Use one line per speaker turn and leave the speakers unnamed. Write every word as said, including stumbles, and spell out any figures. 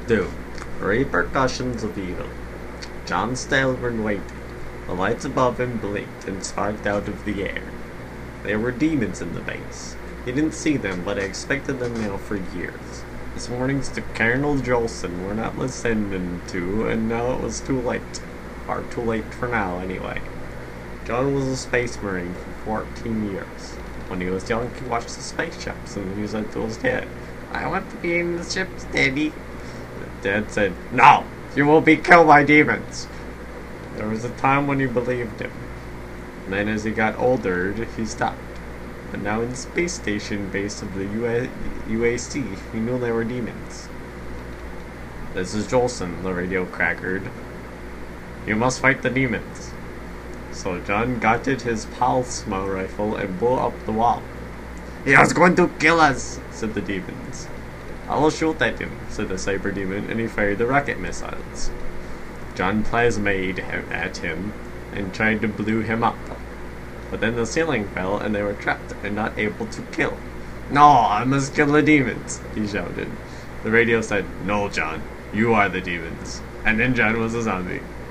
two. Repercussions of Evil. John Stelburn waited. The lights above him blinked and sparked out of the air. There were demons in the base. He didn't see them, but I expected them now for years. This morning's to Colonel Jolson were not listening to, and now it was too late. Or too late for now, anyway. John was a space marine for fourteen years. When he was young, he watched the space ships, and he said to his dad, "I want to be in the ships, Daddy." Dad said, "No, you will be killed by demons." There was a time when he believed him. And then as he got older, he stopped. But now in the space station base of the U A C, he knew there were demons. "This is Jolson," the radio crackered. "You must fight the demons." So John gutted his plasma rifle and blew up the wall. "He is going to kill us," said the demons. "I will shoot at him," said the cyber demon, and he fired the rocket missiles. John plasmade him at him and tried to blow him up. But then the ceiling fell and they were trapped and not able to kill. "No, I must kill the demons," he shouted. The radio said, "No, John, you are the demons." And then John was a zombie.